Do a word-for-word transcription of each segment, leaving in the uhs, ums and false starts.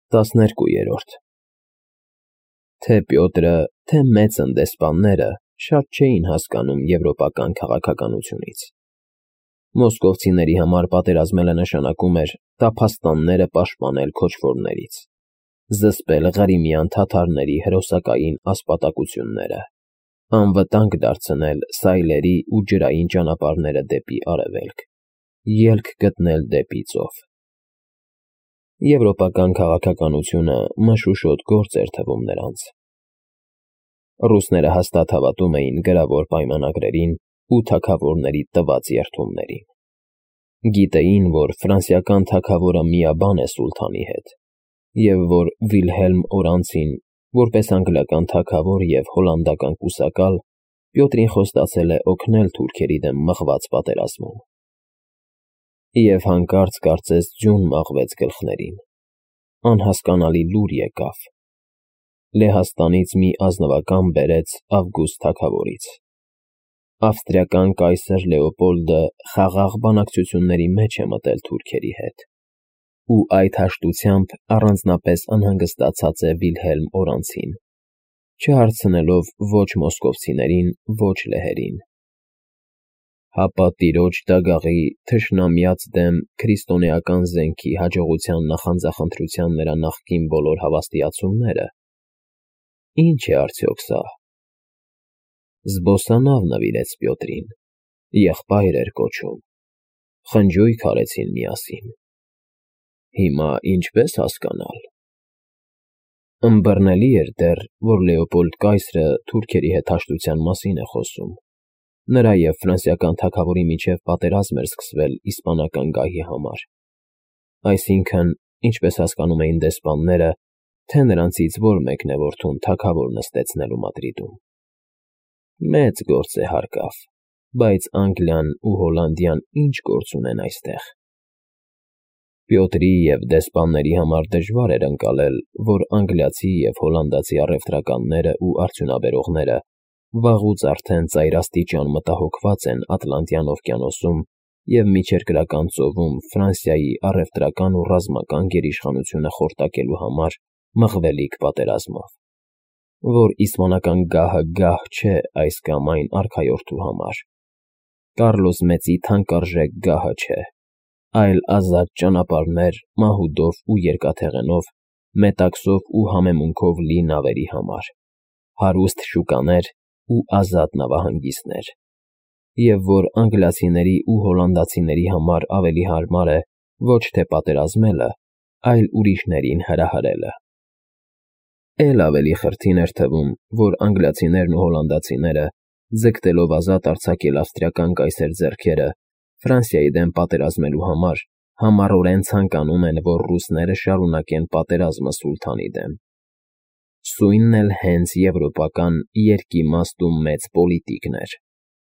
տասներկուերորդ Թե Պյոտրը, թե մեծ ընդեսպանները շատ չէին հասկանում եվրոպական քաղաքականությունից։ Մոսկովցիների համար պատերազմելը նշանակում էր տափաստանները պաշտպանել քոչվորներից, զսպել Ղրիմյան թաթարների հրոսակային ասպատակությունները, անվտանգ դարձնել սայլերի ու ջրային ճանապարհները դեպի արևելք, ելք գտնել դեպի ծով։ Եվրոպական քաղաքականությունը մշուշոտ գործ էր թվում նրանց։ Ռուսները հաստատ հավատում էին գրավոր պայմանագրերին ու թագավորների տված երդումներին։ Գիտեին, որ ֆրանսիական թագավորը միաբան է սուլթանի հետ, և որ Վիլհելմ Օրանցին, որպես անգլիական թագավոր և հոլանդական կուսակալ, Պյոտրին խոստացել է օգնել թուրքերի դեմ մղված պատերազմում։ Եվ հանկարծ կարծես ձյուն մաղվեց գլխներին։ Անհասկանալի լուր եկավ. Լեհաստանից մի ազնվական բերեց Ավգուստ թագավորից։ Ավստրիական կայսր Լեոպոլդը խաղաղ բանակցությունների մեջ է մտել թուրքերի հետ, ու այդ հաշտությամբ առանձնապես անհանգստացած է Վիլհելմ Օրանցին, չհարցնելով ոչ մոսկովցիներին, ոչ լեհերին։ Հապա տիրոջ դագաղի թշնամյաց դեմ քրիստոնեական զենքի հաջողության նախանձախնդրության նրա նախկին բոլոր հավաստիացումնե՞րը։ Ի՞նչ է արդյոք սա։ Զբոսանավ նվիրեց Պյոտրին, եղբայր էր կոչում, խնջույք արեցին միասին։ Հիմա ինչպե՞ս հասկանալ։ Ըմբռնելի էր դեռ, որ Լեոպոլդ կայսրը թուրքերի հետ հաշտության մասին է խոսում։ Նրա և ֆրանսիական թագավորի միջև պատերազմ էր սկսվել իսպանական գահի համար։ Այսինքն, ինչպես հասկանում էին դեսպանները, թե նրանցից որ մեկն է որդուն թագավոր նստեցնելու Մադրիդում։ Մեծ գործ է հարկավ, բայց Անգլիան ու Հոլանդիան ինչ գործ ունեն այստեղ։ Պյոտրի և դեսպանների համար դժվար էր ընկալել, որ անգլիացի և հոլանդացի առևտրականները ու արդյունաբերողները վաղուց արդեն ծայրաստիճան մտահոգված են Ատլանտյան օվկիանոսում և Միջերկրական ծովում Ֆրանսիայի առևտրական ու ռազմական գերիշխանությունը խորտակելու համար մղվելիք պատերազմով, որ իսպանական գահը գահ չէ այս կամ այն արքայորդու համար, Կառլոս Մեծի թանկարժեք գահը չէ, այլ ազատ ճանապարհներ մահուդով ու երկաթեղենով, մետաքսով ու համեմունքով լի նավերի համար, հարուստ շուկաներ ու ազատ նավահանգիստներ, և որ անգլիացիների ու հոլանդացիների համար ավելի հարմար է ոչ թե պատերազմելը, այլ ուրիշներին հրահրելը։ Էլ ավելի խրթին էր թվում, որ անգլիացիներն ու հոլանդացիները, ձգտելով ազատ արձակել ավստրիական կայսեր ձեռքերը, Ֆրանսիայի դեմ պատերազմելու համար համառորեն ցանկանում են, որ ռուսները շարունակեն պատերազմը սուլթանի դեմ։ Սույնն էլ հենց եվրոպական երկիմաստ ու մեծ պոլիտիկն էր։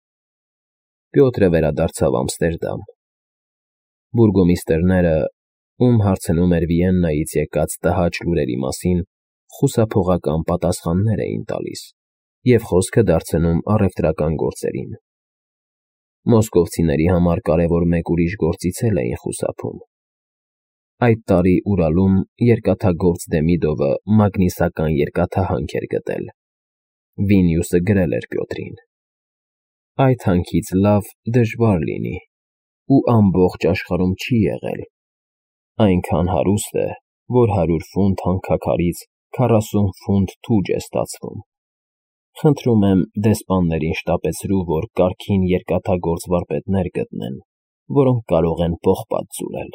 Պյոտրը վերադարձավ Ամստերդամ։ Բուրգոմիստրները, ում հարցնում էր Վիեննայից եկած տհաճ լուրերի մասին, խուսափողական պատասխաններ էին տալիս և խոսքը դարձնում առևտրական գործերին։ Մոսկովցիների համար կարևոր մեկ ուրիշ գործից էլ էին խուսափում։ Այդ տարի Ուրալում երկաթագործ Դեմիդովը մագնիսական երկաթահանք էր գտել։ Վինյուսը գրել էր Պյոտրին. Այդ հանքից լավ դժվար լինի, ու ամբողջ աշխարհում չի եղել։ Այնքան հարուստ է, որ հարյուր ֆունտ հանքաքարից քառասուն ֆունտ թուջ է ստացվում։ Խնդրում եմ դեսպաններին շտապեցրու, որ կարգին երկաթագործ վարպետներ գտնեն, որոնք կարող են պողպատ ձուլել։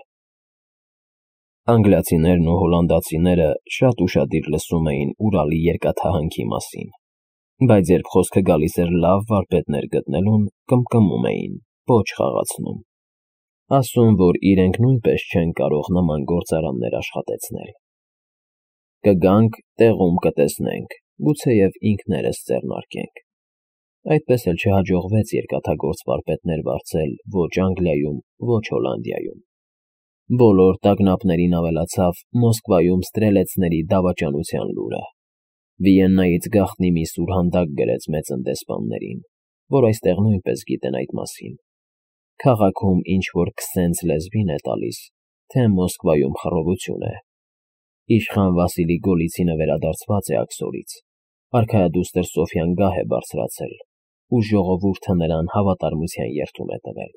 Անգլիացիներն ու հոլանդացիները շատ ուշադիր լսում էին Ուրալի երկաթահանքի մասին, բայց երբ խոսքը գալիս էր լավ վարպետներ գտնելուն, կմկմում էին, պոչ խաղացնում, ասում, որ իրենք նույնպես չեն կարող նման գործարաններ աշխատեցնել։ Կգանք, տեղում կտեսնենք, գուցեև ինքներս ձեռնարկենք։ Այդպես էլ չհաջողվեց երկաթագործ վարպետներ վարձել ոչ Անգլիայում, ոչ Հոլանդիայում։ Բոլոր տագնապներին ավելացավ Մոսկվայում ստրելեցների դավաճանության լուրը։ Վիեննայից գաղտնի մի սուրհանդակ գրեց մեծ ընդեսպաններին, որ այստեղ նույնպես գիտեն այդ մասին։ Քաղաքում ինչ-որ քսենց լեզվին է տալիս, թե Մոսկվայում խռովություն է։ Իշխան Վասիլի Գոլիցինը վերադարձված է աքսորից, արքայադուստր Սոֆյան գահ է բարձրացել, ու ժողովուրդը նրան հավատարմության երդում է տվել։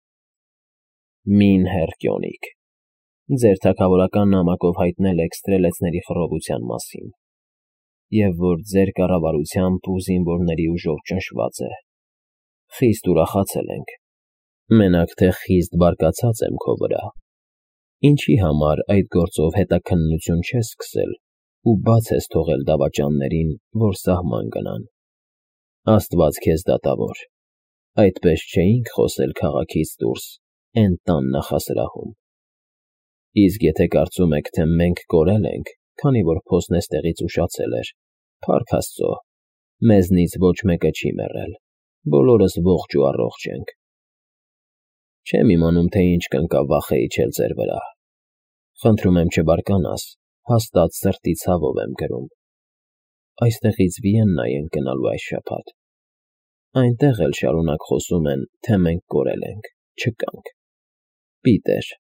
Մին Հերկյոնիկ, ձեր թագավորական նամակով հայտնել եք ստրելեցների խռովության մասին, և որ ձեր կառավարությամբ ու զինվորների ուժով ճնշված է։ Խիստ ուրախացել ենք, մենակ թե խիստ բարկացած եմ քո վրա։ Ինչի համար այդ գործով հետաքննություն չես սկսել ու բաց ես թողել դավաճաններին, որ սահման գնան։ Աստված քեզ դատավոր, այդպես չէինք խոսել քաղաքից դուրս, էն տան նախասրահում։ Իսկ եթե կարծում եք, թե մենք կորել ենք, քանի որ փոսն էստեղից ուշացել էր, փառք Աստծո, մեզնից ոչ մեկը չի մեռել, բոլորս ողջ ու առողջ ենք։ Չեմ իմանում, թե ինչ կընկա վախը իջել ձեր վրա։ Խնդրում եմ չբարկանաս, հաստատ սրտի ցավով եմ գրում։ Այստեղից Վիեննա ենք գնալու այս շաբաթ։ Այնտեղ էլ շարունակ խոսում են, թե մենք կորել ենք, չկանք։ Պիտեր,